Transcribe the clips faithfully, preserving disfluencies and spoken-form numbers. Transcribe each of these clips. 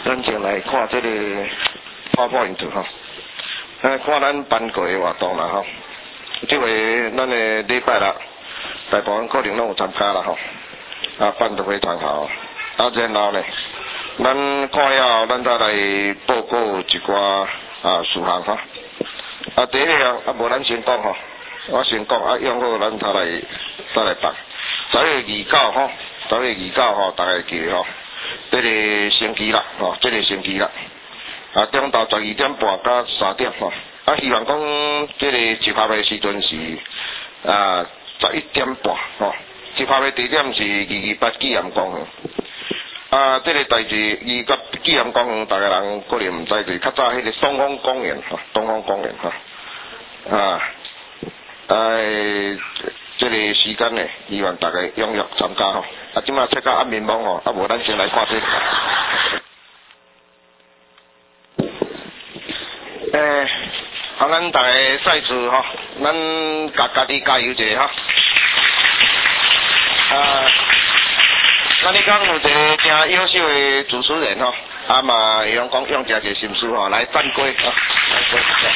咱先来看这个泡泡影图哈，来看咱班过的活动啦哈。这回咱的礼拜六，大部分可能拢有参加啦吼，啊办得非常好。啊然后呢，咱看了咱再来报告一寡啊事项哈。啊第一个啊无咱先讲吼，我先讲啊，用好咱再来再来办。十月二九吼，十月二九吼，大家记得吼。这个星期六吼，这个星期六啊，中昼十二点半到三点吼，啊，希望讲这个集合的时阵是啊十一点半吼，集合的地点是二二八纪念公园。啊，这个代志二二八纪念公园，大家人可能唔知就是较早迄个东方公园吼，东方公园吼，啊，哎。这个时间呢，希望大家踊跃参加吼。啊，即马切到暗面网吼，啊无咱先来看这个。诶，好，咱大家赛事吼，咱家家己加油一下吼。啊，咱你讲有一个真优秀的主持人吼，啊嘛会用讲用一个心思吼来赞归啊，来过。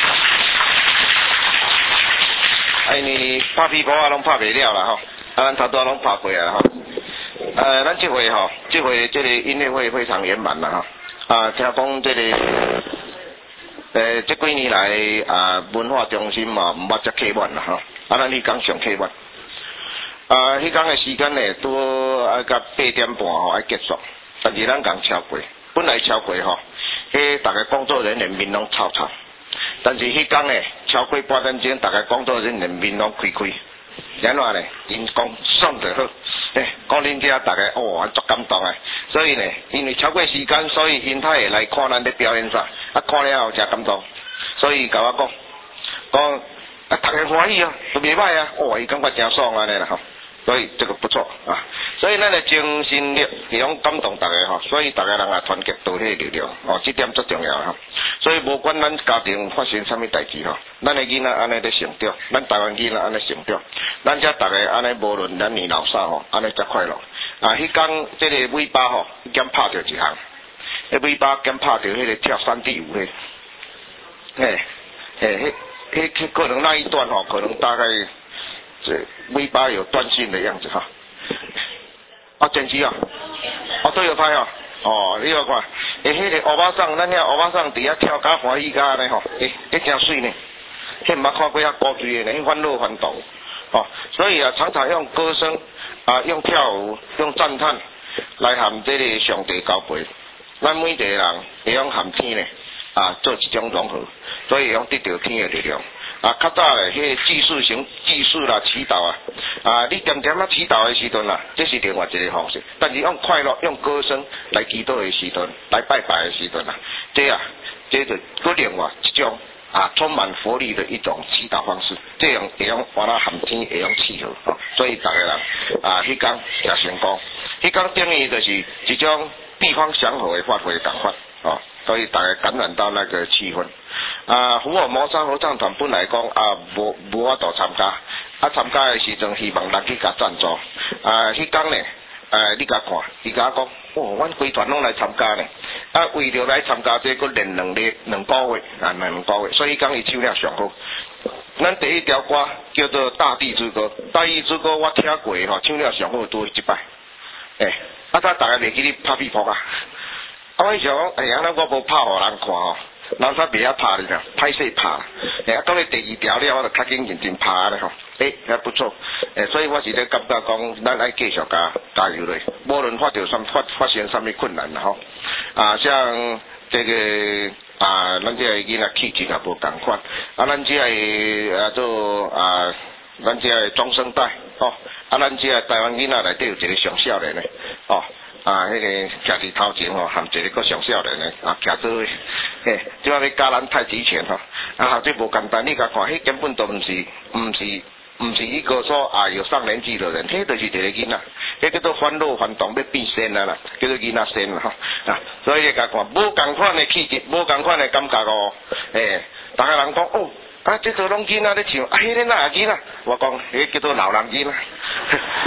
哎，你拍皮波啊，拢拍袂了啦吼，啊，咱差不多拢拍过啊吼。呃，咱这回吼，这回这个音乐会非常圆满啦吼。啊，听讲这个，呃，这几年来啊，文化中心嘛，毋捌遮客满啦吼。啊，咱迄天上客满。啊，迄天的时间呢，拄啊到八点半吼要结束，但是咱共超过，本来超过吼，迄大家工作人员面拢臭臭。但是迄天呢，超过半点钟，大家工作人员面拢开开，然后呢，因讲爽就好，诶，讲恁遮大家哦，足感动啊！所以呢，因为超过时间，所以因才会来看咱的表演赛，啊，看了后真感动，所以甲我讲，讲啊，大家欢喜啊，都袂歹啊，哦，伊感觉真爽安尼啦吼，所以这个不错啊。所以咱的精神力会用感动大家吼，所以大家人也团结到迄个力量，哦，这点最重要哈。所以无管咱家庭发生啥物代志吼，咱的囡仔安尼在成长，咱台湾囡仔安尼成长，咱遮大家安尼无论咱年老少吼，安尼才快乐。啊，迄天这个尾巴吼，兼拍着一项，迄尾巴兼拍着迄个跳山地舞迄，嘿，嘿，迄迄可能那一段吼，可能大概这尾巴有断线的样子哈。啊，剪辑啊，哦都有拍啊，哦，你有看，诶，迄个欧巴桑，咱遐欧巴桑伫遐跳甲欢喜甲安尼吼，诶，迄真水呢，迄毋捌看过遐高水的呢，迄欢乐欢动，哦，所以啊，常常用歌声啊，用跳舞，用赞叹来含这个上帝交配，咱每一个人会用含天呢啊做一种融合，所以用得到天的力量。啊，较早咧，迄个技术型技术啦，祈祷啊，啊，你点点啊祈祷的时阵啦，这是另外一个方式。但是用快乐、用歌声来祈祷的时阵，来拜拜的时阵啦，这啊，这就搁另外一种啊充满活力的一种祈祷方式。这样会用完了含天，会用契合哦。所以大家人啊，迄天也成功。迄天等于就是一种地方祥和的发挥感觉哦，所以大家感染到那个气氛。啊，福尔摩沙合唱团本来讲啊，无无法度参加，啊参加的时阵希望人去甲赞助，啊，迄天呢，呃，你甲看，伊甲讲，哦，阮规团拢来参加呢，啊，为了来参加这个练两日两个月，啊，两个月，所以讲伊唱了上好。咱第一条歌叫做《大地之歌》，《大地之歌》我听过吼，唱了上好拄一摆，诶、欸，啊，咱大家袂记你拍屁扑啊，啊，我想讲，哎呀，咱我无拍互人看吼。人煞袂晓拍哩啦，歹势拍。哎，啊，到咧第二条了，我就较紧认真拍咧吼。诶、欸，还不错。诶、欸，所以我是咧感觉讲，咱爱继续加加油咧。无论发着什发发生什么困难啦吼。啊，像这个啊，咱这个囡仔气质也无共款。啊，咱这个啊做啊，咱这个中生代吼。啊，咱这个台湾囡仔内底有一个上少年咧，哦。啊，迄、那个徛伫头前吼，含一个个上少年诶，啊，徛做伙，嘿，即摆要教咱太极拳吼，啊，或者无简单，你甲看，迄根本都毋是，毋是，毋是一个说啊有上年纪的人，迄就是一个囡仔，迄叫做欢乐欢动要变仙啊啦，叫做囡仔仙啦吼，啊，所以你甲看，无共款诶气质，无共款诶感觉哦，诶，逐个人讲哦，啊，即个拢囡仔咧唱，啊，迄个哪囡仔，我讲迄叫做老人囡仔。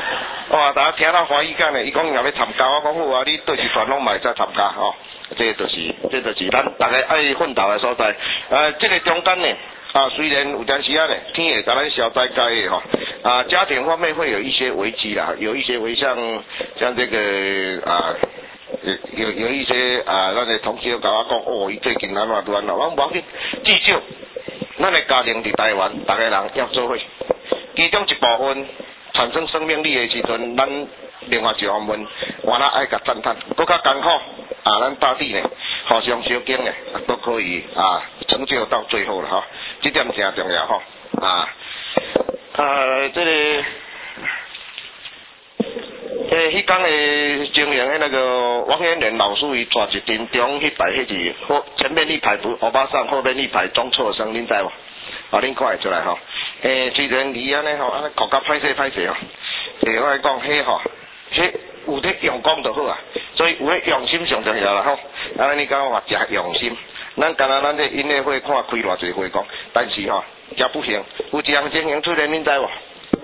哇，大家听到欢喜感咧，伊讲若要参加，我讲好啊，你倒一团拢嘛会使参加吼。这就是，这就是咱大家爱奋斗的所在。呃，这个中间呢，啊，虽然有阵时啊呢，天会甲咱消灾解的吼，啊，家庭方面会有一些危机啦，有一些危像像这个啊。有有有一些啊，咱的同事甲我讲，哦，伊最近安怎安怎，我讲无要紧，至少咱的家庭伫台湾，逐个人要做伙，其中一部分产生生命力的时阵，咱另外一方面，我那爱甲赞叹，搁较艰苦啊，咱大地呢，互相相敬呢，都可以啊，成就到最后了哈，这点真重要哈啊，呃，这个。诶，迄天诶，经营诶那个王彦仁老师伊带一阵中迄排迄是后前面一排不欧巴桑，后面一排中辍生，恁知无？啊，恁看会出来吼。诶，虽然伊安尼吼，安尼国家歹势歹势吼，诶，我来讲迄吼，迄有咧用功就好啊，所以有咧用心上重要啦吼。安尼你讲话诚用心，咱敢若咱这音乐会看开偌济会讲，但是吼，也不行，有一项经营出来，恁知无？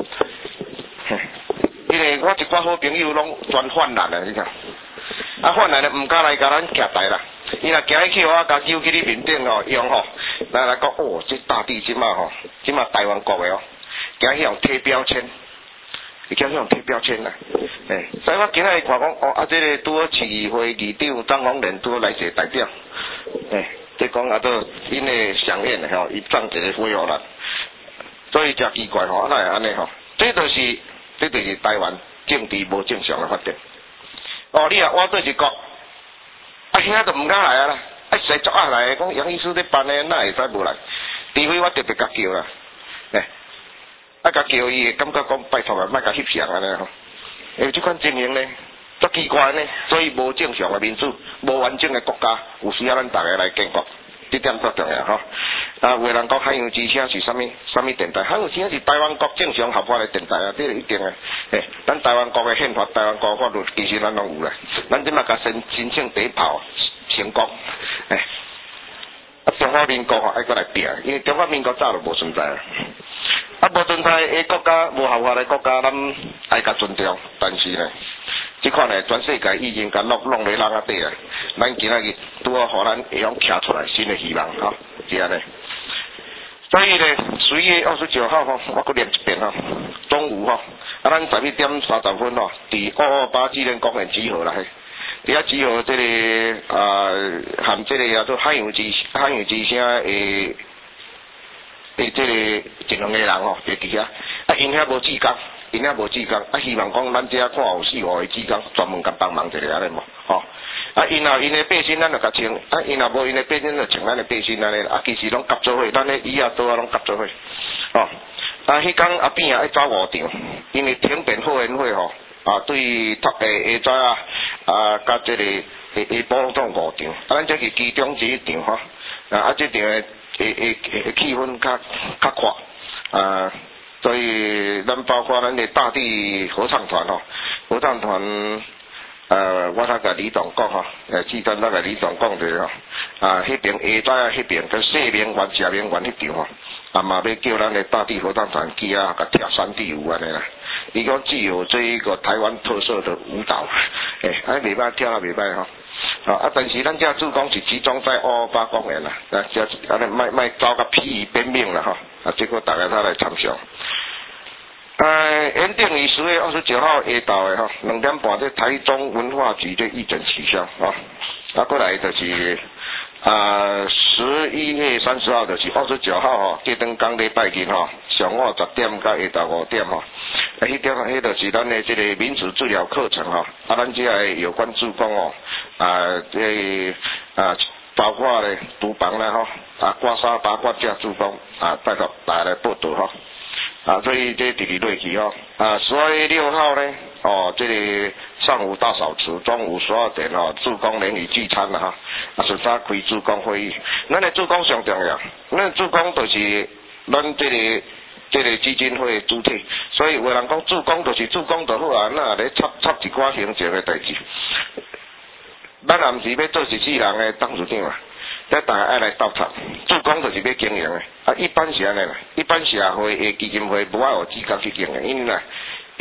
因为我一寡好朋友拢专犯难啊，你看，啊犯难的毋敢来甲咱徛台啦，伊若行去我甲揪去你面顶吼，用吼，来来讲哦，这大地即马吼，即马台湾国的哦，行去用贴标签，伊叫去用贴标签啦，诶，所以我今日看讲哦，啊这个拄好市议会议长张宏仁拄好来一个代表，诶，即讲啊都因为上演的吼，伊赠一个费予咱，所以真奇怪吼，哪会安尼吼？这就是。这就是台湾政治无正常的发展。哦，你啊，我做一个，啊兄都唔敢来啊啦，啊谁作啊来？讲杨医师咧办咧，哪会使无来？除非我特别甲叫啦，诶，啊甲叫伊，感觉讲拜托啊，莫甲翕相安尼吼。因为即款经营咧，足奇怪呢，所以无正常的民主，无完整的国家，有需要咱大家来建国。这点最重要吼。啊，有人讲海洋之声是啥物啥物电台？海洋之声是台湾国正常合法的电台啊，这个一定的。诶，咱台湾国的宪法、台湾国法律，其实咱拢有啦。咱即马甲申申请第一炮成功。诶，啊，中华民国吼爱过来拼，因为中华民国早就无存在啊。啊，无存在的国家、无合法的国家，咱爱甲尊重，但是呢。即款呢，全世界已经甲弄弄咧人啊底啊，咱今仔日拄好互咱会用徛出来新的希望吼，是安尼。所以呢，十一月二十九号吼，我搁念一遍吼，中午吼，啊，咱十一点三十分吼，伫二二八纪念公园集合啦嘿。伫遐集合这个啊，含这个叫做海洋之海洋之声诶诶，这个一两个人吼，伫伫遐，啊，因遐无志工。因遐无志工，啊，希望讲咱遮看有四五个志工，专门甲帮忙一下安尼无，吼。啊，因若因的背心咱就甲穿，啊，因若无因的背心就穿咱的背心安尼，啊，其实拢夹做伙，咱咧以后倒啊拢夹做伙，吼。啊，迄天阿扁啊爱走五场，因为停电后援会吼，啊，对托诶下早啊，啊，甲即个下下晡总五场，啊，咱这是其中之一场吼，啊，啊，这场诶诶诶诶气氛较较阔，啊。所以，咱包括咱的大地合唱团吼，合唱团，呃，我他甲李总讲吼，呃，记得那个李总讲的吼，啊，迄边下早啊，迄边跟西明园、下明园迄场吼，啊嘛要叫咱的大地合唱团去啊，甲跳山地舞安尼啦。伊讲具有这一个台湾特色的舞蹈，诶、欸，啊，袂歹跳啊，袂歹吼。啊，但是咱遮主讲是集中在二二八公园啦，啊，遮安尼卖卖走甲疲于奔命啦吼，啊，结果大家他来参详。呃，原定于十月二十九号下昼的吼，两点半在台中文化局就议准取消吼，啊，过来就是啊十一月三十号就是二十九号吼，这顿工礼拜日吼，上午十点到下昼五点吼，啊，迄点迄就是咱的这个民主治疗课程吼，啊，咱这个有关志工哦，啊，这啊包括咧厨房啦吼，啊刮痧八卦架志工啊，带到大家来报道吼。啊，所以这直直落去哦。啊，十二月六号呢，哦，这个上午大扫除，中午十二点哦，助攻联谊聚餐啦哈。啊，顺早开助攻会议。咱的助攻上重要，咱助攻就是咱这个这个基金会的主体，所以有人讲助攻就是助攻就好啊，那咧插插一寡行政的代志。咱也毋是要做十四人的董事长啊。即大家爱来斗插，助攻就是要经营的。啊，一般是安尼啦，一般社会的基金会无爱有资格去经营，因为啦，伊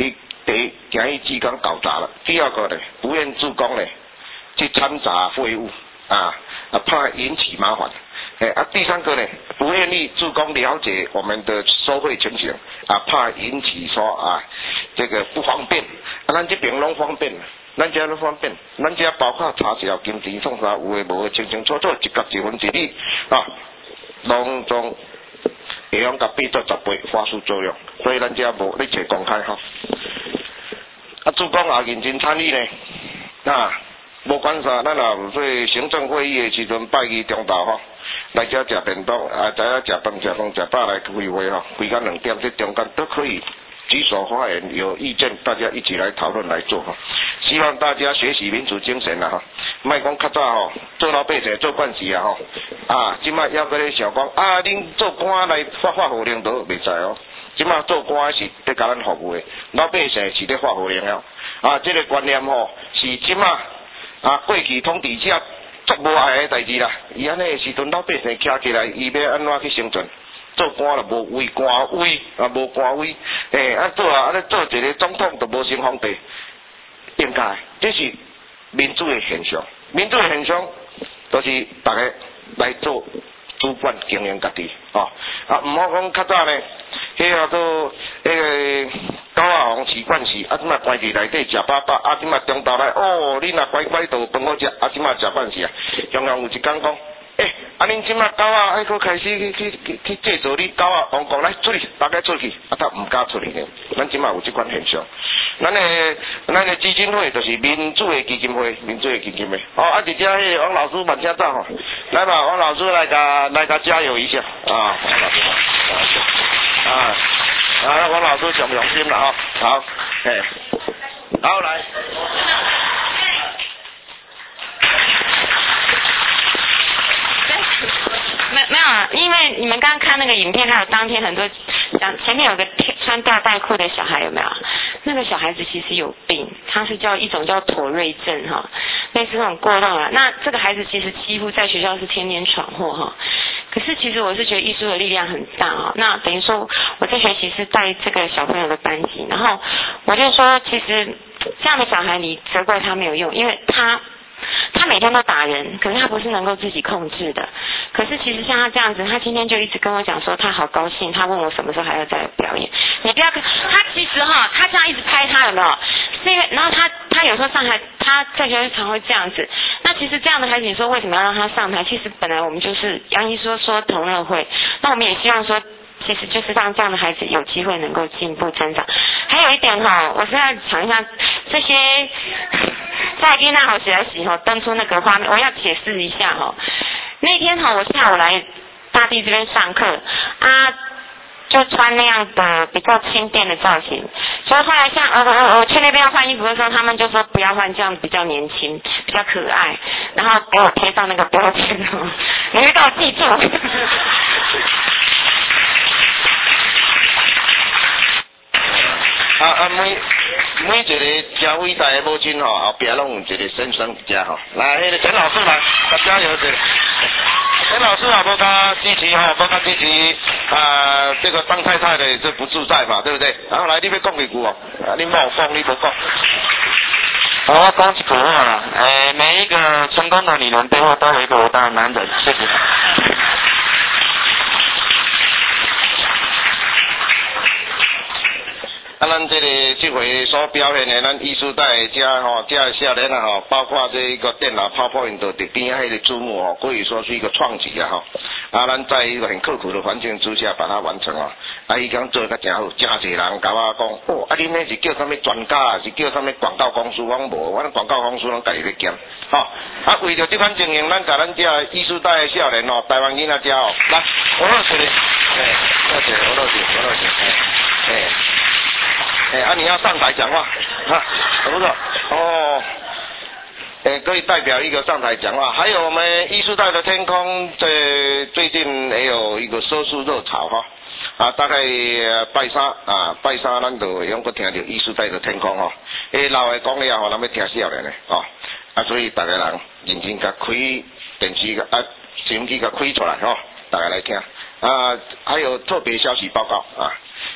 第一，惊伊志工搞砸了；第二个呢，不愿助攻呢，去掺杂废物啊啊，怕引起麻烦。哎啊，第三个呢，不愿意助攻了解我们的收费情形啊，怕引起说啊这个不方便。啊，咱这边拢方便，咱这拢方便，咱这包括查销、金钱、创啥有诶无诶，清清楚楚，一角一分一厘啊，拢总会用甲比做十倍发挥作用。所以咱这无咧找公开哈。啊，助攻也认真参与呢，啊，无管啥，咱也有做行政会议诶时阵，拜二中昼吼。来遮食便当，啊，知影食饭食饭食饱来开会吼，规工两点这中间都可以举手发言，有意见大家一起来讨论来做哈。希望大家学习民主精神啦哈，莫讲较早吼做老百姓做惯势啊吼，啊，即摆要搁咧想讲啊，恁做官来发发号令都袂使哦，即摆做官是伫甲咱服务的，老百姓是伫发号令了，啊，这个观念吼是即摆啊过去统治者。足无爱的代志啦，伊安尼的时阵，老百姓徛起来，伊要安怎去生存？做官就无位官位，啊无官位，诶、欸，啊做啊，啊咧做一个总统就无升皇帝，应该，这是民主的现象。民主的现象，就是大家来做主管经营家己，哦，啊毋好讲较早呢，迄个都迄个。狗仔王饲惯势，啊！即马关伫内底食饱饱，啊！即马中昼来，哦，你若乖乖倒饭好食，啊！即马食惯势啊，常常有一工讲，诶、欸，啊！恁即马狗仔爱搁开始去去去去制造你狗仔王国来出去，大家出去，啊！他毋敢出去呢。咱即马有即款现象，咱诶咱诶基金会就是民主诶基金会，民主诶基金会。哦，啊！伫遮迄王老师慢车走吼，来吧，王老师来甲来甲加油一下啊！王老师，啊。啊，王老师上用心了哈，好，哎，好来。 没没有啊，因为你们刚刚看那个影片，还有当天很多讲前面有个穿吊带裤的小孩有没有？那个小孩子其实有病，他是叫一种叫妥瑞症哈，类似那种过动啊。那这个孩子其实几乎在学校是天天闯祸哈。可是其实我是觉得艺术的力量很大啊。那等于说我这学期是带这个小朋友的班级，然后我就说，其实这样的小孩你责怪他没有用，因为他他每天都打人，可是他不是能够自己控制的。可是其实像他这样子，他今天就一直跟我讲说他好高兴，他问我什么时候还要再表演。你不要跟他其实哈，他这样一直拍他有没有？是因为然后他他有时候上台，他在学校常会这样子。那其实这样的孩子，你说为什么要让他上台？其实本来我们就是杨姨说说同乐会，那我们也希望说，其实就是让这样的孩子有机会能够进步增长。还有一点哈，我是要讲一下这些在跟那好学习哈，登出那个画面，我要解释一下哈。那天哈，我下午来大地这边上课啊，就穿那样的比较轻便的造型。所以后来像呃呃我去那边要换衣服的时候，他们就说不要换，这样比较年轻，比较可爱，然后给我贴上那个标签哦，你一定要记住。 啊啊每每一个真伟大的母亲吼，后壁拢有一个先生家吼。来，迄个陈老师来，大家有者。陈老师啊，无甲支持吼，无甲支持啊，这个当太太的这不自在嘛，对不对？然后来，你要讲几句哦，啊，你莫讲，你无讲。 好，我讲一句话啦，诶，每一个成功的女人背后都有一个伟大的男人，谢谢。 啊，咱这个这回所表现的，咱艺术带遮吼，遮少年啊吼，包括这一个电脑泡泡印的伫边迄个字幕吼，可以说是一个创举啊吼。啊，咱在一个很刻苦的环境之下把它完成啊。啊，伊讲做得真好，真侪人甲我讲，哦，啊，恁那是叫什么专家，是叫什么广告公司？我讲无，阮广告公司拢家己咧兼。吼、哦，啊，为着这款经营，咱甲咱遮艺术带的少年哦，台湾囡仔遮哦，来，我落去，哎，落去，我落去，我落去，哎，哎。哎，啊，你要上台讲话，哈、啊，不错，哦，哎，可以代表一个上台讲话。还有我们艺术带的天空，这最近也有一个收视热潮哈，啊，大概拜三啊，拜三咱就会用个听到艺术带的天空哈，诶，老的讲了吼，咱要听少年的哦，啊，所以大家人认真甲开电视啊，收音机甲开出来吼，大家来听啊，还有特别消息报告啊。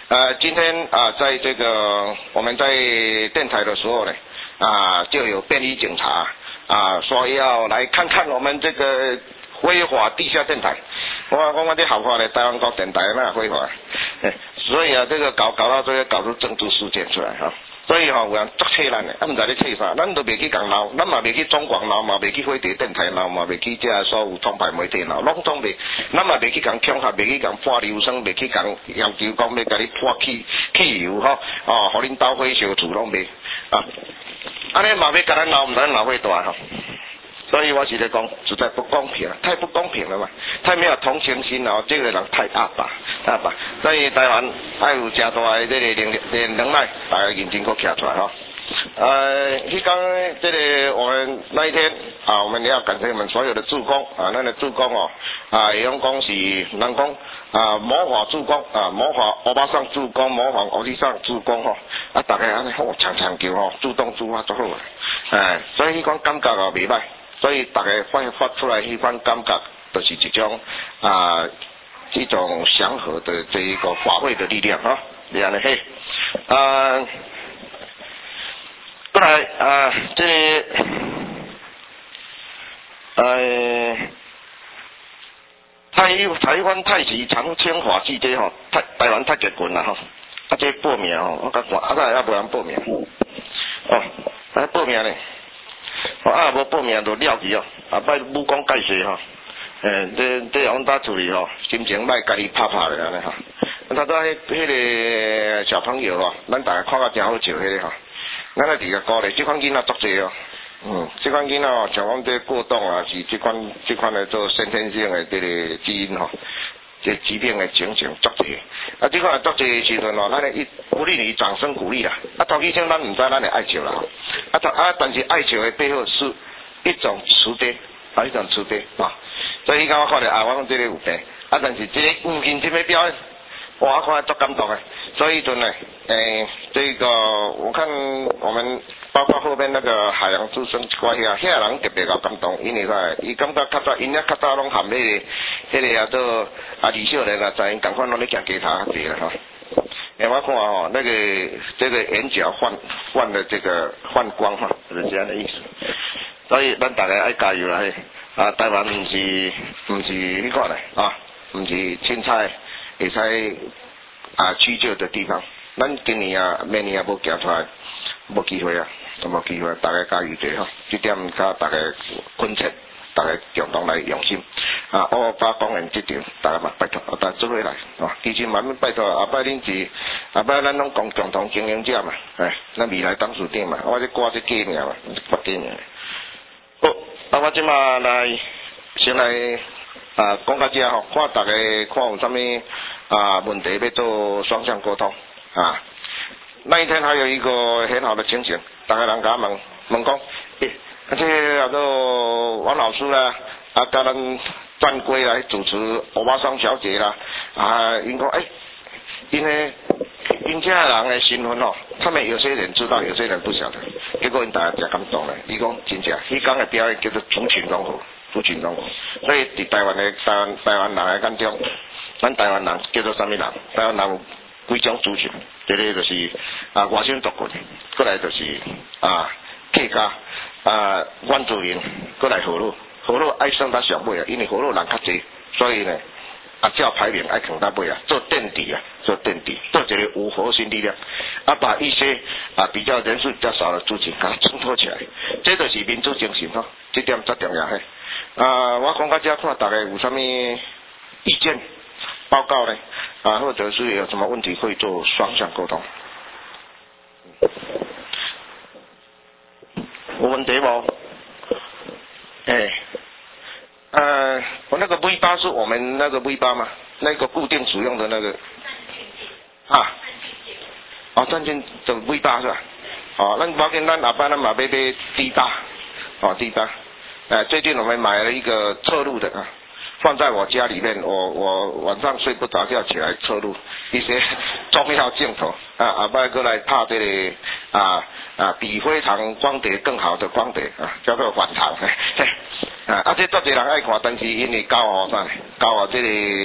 呃，今天啊，在这个我们在电台的时候呢，啊，就有便衣警察啊说要来看看我们这个非法地下电台。我我我这合法的台湾国电台那非法，所以啊，这个搞搞到这个搞出政治事件出来哈。所以吼、哦，有人作气咱的，啊，唔知你气啥，咱都袂去共闹，咱嘛袂去中广闹，嘛袂去飞碟电台闹，嘛袂去这所有统派媒体闹，拢总袂，咱嘛袂去共恐吓，袂去共泼硫酸，袂去共要求讲要甲你泼汽汽油吼，哦，互恁斗火烧厝拢袂，啊，安尼嘛要甲咱闹，唔知咱闹会大吼。所以我是在讲，实在不公平，太不公平了嘛，太没有同情心了，这个人太阿爸阿爸。所以台湾还有加大的这个能能能耐，大家认真给站出来哈。呃，迄天这个我们那一天啊，我们要感谢我们所有的助攻啊，那个助攻哦啊，有人讲是人讲啊模仿助攻啊，模仿欧巴桑助攻，模仿欧弟上助攻吼，啊大家安尼好长长叫吼，主动主发做好啊，哎，所以迄款感觉啊袂歹。所以大家发发出来迄款感觉，就是一种啊，这种祥和的这一个法会的力量哈，这样的嘿，啊，过来啊，这呃，台台湾太极长青法记这吼，台台湾太结棍啦吼，啊这报名吼，我甲看啊，咱也无人报名，哦，来报名咧。哦啊，无报名就了去哦，啊摆武功介绍吼，诶，这这往搭处理吼，心情歹家己拍拍咧安尼吼。他说迄迄个小朋友吼，咱大家看甲真好笑迄个吼，咱来伫个鼓励，即款囡仔足济哦，嗯，即款囡仔吼，像讲这过动啊，是即款即款的做先天性的这个基因吼。这疾病的情形足济，啊，这款足济的时阵哦，咱咧一鼓励你掌声鼓励啦。啊，头起先咱唔知咱的爱笑啦，啊，啊，但是爱笑的背后是一种慈悲，啊，一种慈悲啊。所以刚我看到啊，我讲这个有病，啊，但是这个附近这边表演，哇，我看足感动的。所以阵呢，诶、欸，这个我看我们包括后面那个海洋之声关系啊，遐人特别够感动，因为啥？伊感觉较早，因遐较早拢含迄、那个、迄、那个啊做啊李秀莲啊，在因赶快拢咧行街头对啦哈。诶、欸，我看哦，那个这个眼角泛泛的这个泛光哈，就是这样的意思。所以咱大家爱加油啦嘿！啊，台湾唔是唔是迄个咧啊，唔是凊彩会使。啊，取救的地方，咱今年啊，明年也无行出来，无机会啊，都无机会，大家加油者吼，这点甲大家恳切，大家共同来用心。啊，我把讲完这点，大家嘛拜托，大家做伙来，啊，其实慢慢拜托，后摆恁是，后摆咱拢共共同经营者嘛，哎，咱未来董事长嘛，我这挂这假名嘛，挂假名。好，啊，我即马来先来啊讲到这吼，看大家看有啥物。啊，问题要做双向沟通啊。那一天还有一个很好的情形，大家人甲问问讲，诶，而且叫做王老师啦，啊，甲咱战龟来主持欧巴桑小姐啦，啊，因讲诶，因为因这人的身份哦，他们有些人知道，有些人不晓得，结果因大家真感动咧。伊讲真正，迄天的表演叫做族群融合，族群融合，所以伫台湾的台湾台湾人的眼中。咱台湾人叫做啥物人？台湾人有几种族群？第一个就是啊外省族群，过来就是啊客家啊原住民，过来河洛，河洛爱算到上尾啊，因为河洛人较济，所以呢啊照排名爱放到尾啊，做垫底啊，做垫底，做一个无核心力量，啊把一些啊比较人数比较少的族群给它衬托起来，这就是民主精神吼，这点最重要嘿。啊，我讲到这看大家有啥物意见？报告呢，啊，或者是有什么问题会做双向沟通。有问题无？哎，呃，我那个 V 八是我们那个 V 八吗？那个固定使用的那个啊，哦，战舰的 V 八是吧？哦，那包括咱阿爸咱马贝贝 D 八，哦 D 八，哎，最近我们买了一个侧录的啊。放在我家里面，我我晚上睡不着觉起来侧录一些重要镜头啊，阿伯过来拍这个啊啊比非常光碟更好的光碟啊，叫做反常啊，啊这足侪人爱看，但是因为教我啥，教我这个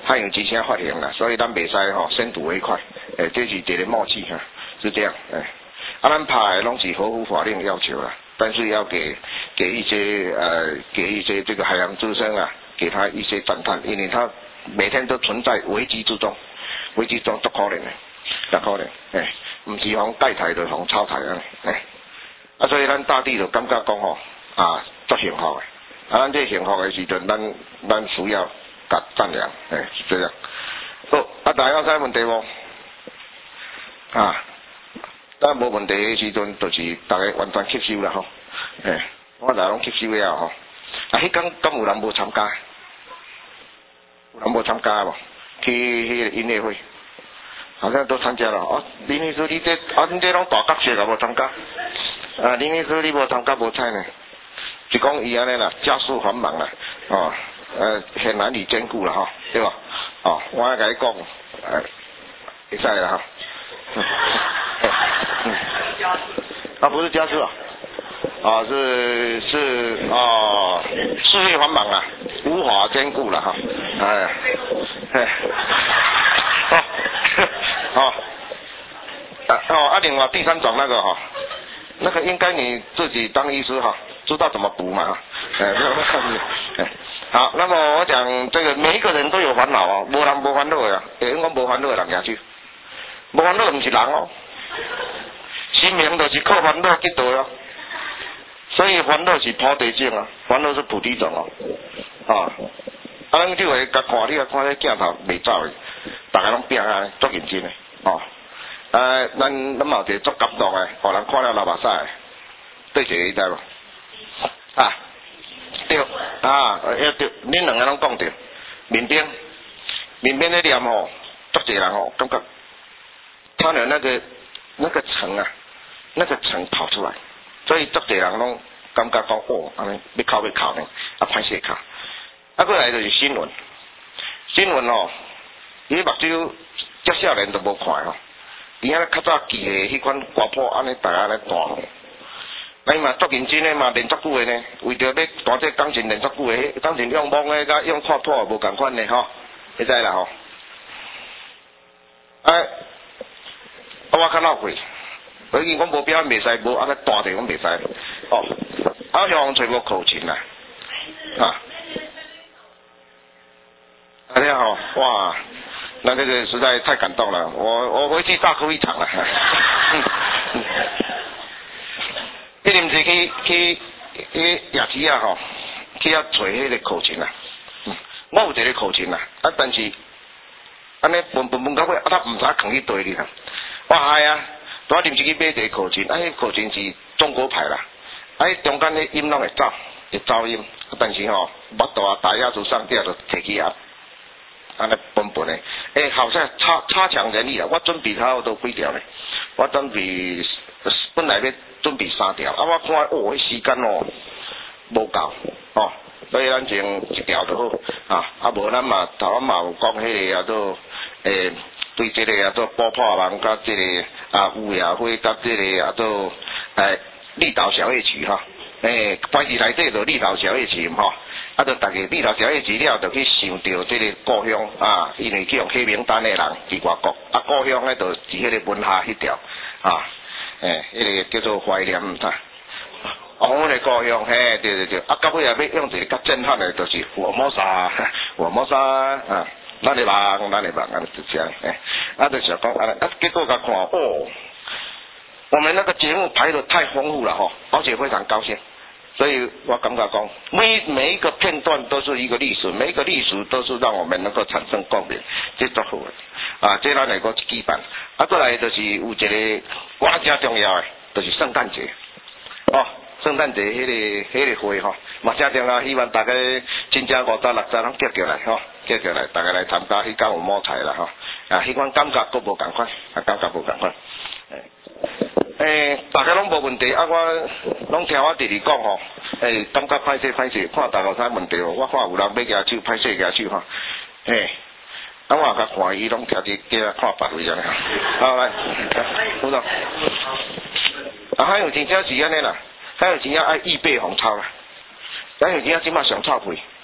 汉有吉现在发行啦，所以咱袂使吼先睹为快，诶、欸，这是一个默契哈，是这样，诶、欸，啊，咱拍的拢是合乎法令要求啦，但是要给给一些呃给一些这个海洋之声啊，给他一些赞叹，因为他每天都存在危机之中，危机中足可怜的，足可怜，诶、欸，唔是讲带台就讲抄台啊，诶、欸，啊，所以咱大地就感觉讲吼啊，足幸福的。啊，咱这幸福的时阵，咱咱需要甲赞扬，诶、欸，是这样。好，啊，大家有啥问题无？啊，咱无问题的时阵，就是大家完全吸收啦吼，诶、欸，我大家拢吸收了吼。啊，迄天敢有人无参加？有人无参加无？去迄个音乐会，好像都参加了。哦，林律师，你这啊，你这拢大角色啊，无参加？啊，林律师，你无参加无彩呢？就讲伊安尼啦，家书繁忙啦，哦，呃，很难以兼顾啦，吼，对吧？哦，我甲你讲，呃，会使啦，哈，嗯，嗯，啊，不是家书啊，啊，是是哦，事业繁忙啊，无法兼顾了哈，哎，嘿，哦，哦，啊哦，啊，另外第三种那个哈，那个应该你自己当医师哈。知道怎么补嘛？哎，好，那么我讲这个每一个人都有烦恼哦，无人无烦恼的啊，会用讲无烦恼的人举手，无烦恼唔是人哦，心灵就是靠烦恼得到哦，所以烦恼是菩提种啊，烦恼是菩提种哦，啊，啊，咱就会甲看你啊，看这镜头袂走的，大家拢拼啊，足认真的哦，呃，咱咱嘛有一个足感动的，互人看了流目屎的，对谁你知无？啊，对，啊，要对，恁两个拢讲对，面边，面边那念吼，足侪人吼，感觉他的那个那个层啊，那个层跑出来，所以足侪人拢感觉讲哦，安尼要哭要哭呢，啊歹势哭，啊过来就是新闻，新闻哦，伊目睭遮少年都无看吼，伊安尼较早记的迄款歌谱安尼大家来弹。咱嘛足认真诶嘛，练足久诶呢，为着要弹这钢琴练足久诶，钢琴用摸诶，甲用看谱无共款诶吼，会知啦吼。哎，啊我较闹气，所以我无表演袂使，无安尼弹着我袂使。哦，啊向找无口琴啦，啊，啊你好，哇，那这个实在太感动了，我我回去大哭一场了。嗯嗯迄阵时去去去夜市啊吼，去遐找迄个口琴啊，嗯，我有一个口琴啊，啊但是安尼分分分到尾，啊他毋知放去堆里啦，我嗨啊，我临时去买一个口琴，啊迄口琴是中国牌啦，啊迄中间迄音拢会走，会走音，啊但是吼，我度啊大雅族上吊就摕起啊，安尼分分诶，诶好像差差强人意啊，我准备差不多几条咧，我准备本来要准备三条，啊我看哦，迄时间哦无够哦，所以咱前一条就好啊，啊无咱嘛头仔嘛有讲迄个啊做诶，对即个啊做爆破网甲即个啊乌鸦花甲即个啊做诶绿岛小夜曲哈，诶关系内底就绿岛小夜曲吼，啊就逐个绿岛小夜曲了，就去想到即个故乡啊，因为去用黑名单诶人伫外国，啊故乡咧就是迄个文下迄条啊。诶，迄、那个叫做怀念他，哦，我的故乡，嘿，对对对，啊，到尾也要用一个较震撼的，就是佛摩沙，佛摩沙啊，咱的梦，咱的梦，安尼就这样，诶，啊，就想讲，啊，啊，结果甲看，哦，我们那个节目排得太丰富了吼，而且非常高兴，所以我感觉讲，每每一个片段都是一个历史，每一个历史都是让我们能够产生共鸣，这足好的，啊，这咱来个举办。啊，过来就是有一个我真重要的，就是圣诞节，哦，圣诞节迄、那个迄、那个会吼，嘛真重要，希望大家真正五十六十拢叫叫来吼，叫叫来，大家来参加，迄天有舞台啦吼，啊，迄款感觉佫无共款，啊，感觉无共款，诶、欸，大家拢无问题，啊，我拢听我弟弟讲吼，诶、欸，感觉歹势歹势，看大家有啥问题哦，我看有人要举手，歹势举手吼，诶、欸。啊，我甲看伊拢徛伫底看别位安尼，好来，副总，啊，还有真正是安尼啦，还有真正爱预备红钞啦，还有真正即马上臭屁，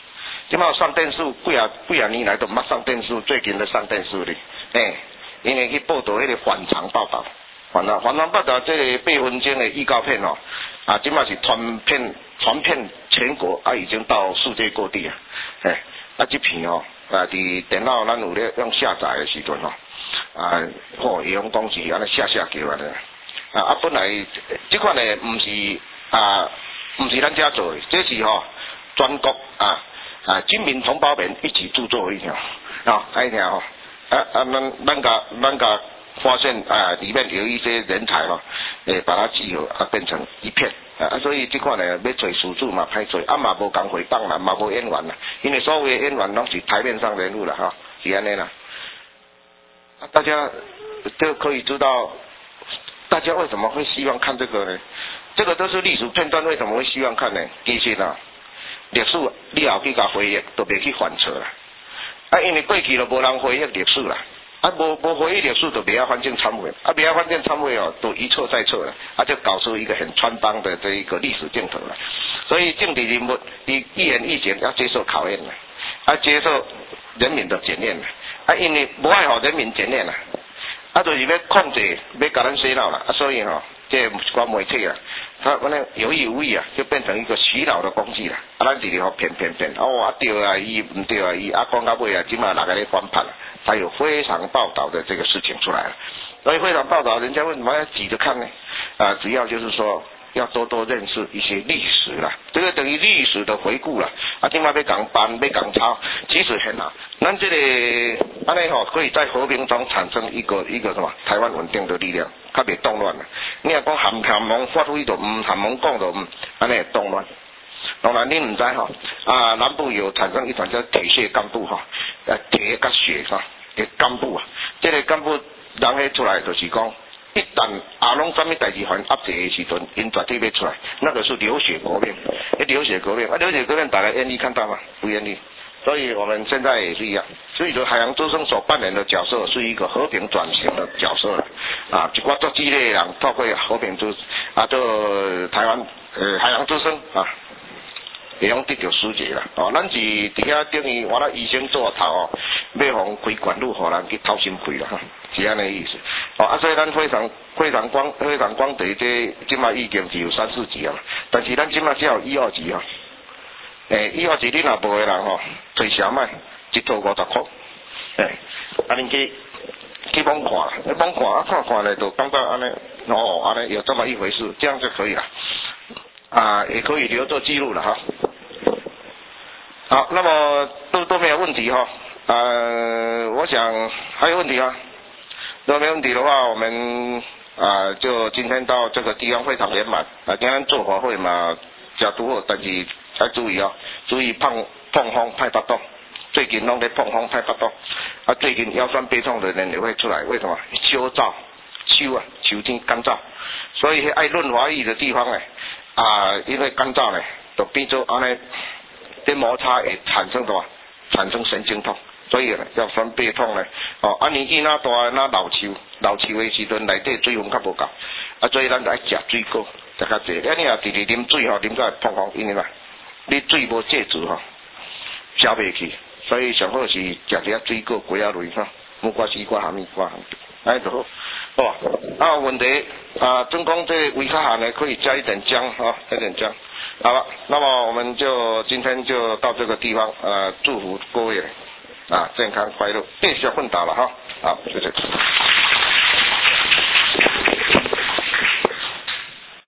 即马上电视几啊几啊年来都毋捌上电视，最近咧上电视咧，诶，因为去报道迄个反常报道，反常反常报道这个八分钟的预告片哦，啊，即马是传遍传遍全国，啊，已经到世界各地啊，诶，啊，这片哦，啊，伫电脑咱有咧用下载的时阵哦，啊，吼，伊用讲是安尼下下叫安尼，啊，啊，本来这款呢毋是啊，毋是咱遮做的，这是吼全国啊。啊，军民同胞们一起著作一条，啊，一条哦，啊啊，咱咱个咱个发现啊，里面有一些人才哦，诶，把它集合啊，变成一片啊，所以这款呢要做事主嘛，歹做，啊嘛无讲回档啦，嘛无演员啦，因为所有的演员拢是台面上人物啦，哈，是安尼啦。啊，大家就可以知道，大家为什么会希望看这个呢？这个都是历史片段，为什么会希望看呢？其实啊。历史你后去甲回忆，都袂去犯错啦。啊，因为过去就无人回忆历史啦，啊，无无回忆历史就袂晓反正忏悔，啊，袂晓反正忏悔哦，都一错再错了，啊，就搞出一个很穿帮的这一个历史镜头了。所以政治人物你一言一行要接受考验了，啊，接受人民的检验了，啊，因为无爱互人民检验啦，啊，就是要控制，要甲咱洗脑啦，啊，所以吼、哦，这一寡媒体啊。他可能有意无意啊，就变成一个洗脑的工具啦。啊，咱就是吼骗骗骗，哦啊对啊，伊唔对啊，伊啊讲到尾啊，起码哪个咧翻盘了，才有非常报道的这个事情出来了。所以非常报道，人家为什么要挤着看呢？啊，主要就是说要多多认识一些历史啦，这个等于历史的回顾啦。啊，起码要讲班，要讲抄，其实很难。咱这个安尼吼，可以在和平中产生一个一个什么台湾稳定的力量。较袂动乱啦，你若讲含含蒙发挥就唔含蒙讲就唔，安尼会动乱。当然你唔知吼，啊南部有产生一团叫铁血干部吼，啊铁甲血吼嘅干部啊，这个干部人迄出来就是讲，一旦啊拢什么代志还压制的时阵，因绝对要出来，那个是流血革命，一流血革命，啊流血革命大家愿意看到吗？不愿意。所以我们现在也是一样，所以说海洋之声所扮演的角色是一个和平转型的角色了，啊，一寡做激烈的人透过和平之啊，做台湾呃海洋之声啊，会用得到疏解啦，哦，咱是伫遐等于我咧医生做头哦，要互开管路，互人去掏心肺啦，哈，是安尼意思，哦，啊，所以咱非常非常光非常光对这即卖已经只有三四级啊，但是咱即卖只有一二级啊。诶，以后是你若无诶人吼，最少卖一套五十箍，诶，啊恁去去网看，你网看啊看看咧，就感觉安尼，哦安尼有这么一回事，这样就可以了，啊也可以留作记录了哈。好，那么都都没有问题哈，呃，我想还有问题啊，如果没问题的话，我们啊就今天到这个地方会场圆满，啊今天做法会嘛，加拄好，但是。要注意哦，注意碰碰风派发动，最近拢在碰风派发动，啊，最近腰酸背痛的人也会出来，为什么？秋燥，秋啊，秋天干燥，所以爱润滑液的地方呢，啊，因为干燥呢，就变做安尼，啲摩擦会产生什么？产生神经痛，所以呢，腰酸背痛呢，哦，啊年纪那大那老树，老树的时阵内底水分较无够，啊，所以咱就爱食水果，食较济，啊你若直直啉水吼，啉到会碰风，因为嘛。你水无借住吼，消袂去，所以上好是食一下水果、果仔类吼，木瓜、西瓜、哈密瓜，安尼就好。哦，啊问题啊，正讲这胃较寒呢，可以加一点姜哈，加一点姜。好了，那么我们就今天就到这个地方，呃，祝福各位啊健康快乐，继续奋斗了哈。好，谢谢。